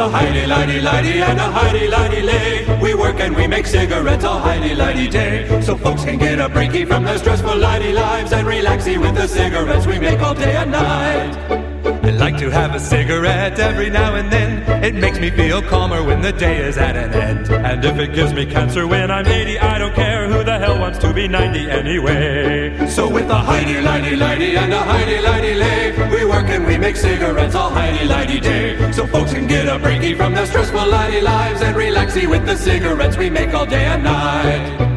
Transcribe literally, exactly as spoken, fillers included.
a Heidi-lighty-lighty and a Heidi-lighty-lay, we work and we make cigarettes all Heidi-lighty day, so folks can get a breaky from their stressful lighty lives and relaxy with the cigarettes we make all day and night. I like to have a cigarette every now and then. It makes me feel calmer when the day is at an end. And if it gives me cancer when I'm eighty, I don't care. Who the hell wants to be ninety anyway? So with a Heidi-lighty-lighty and a Heidi-lighty-lay, we work and we make cigarettes all Heidi-lighty day, so folks can get a breaky from their stressful lighty lives and relaxy with the cigarettes we make all day and night.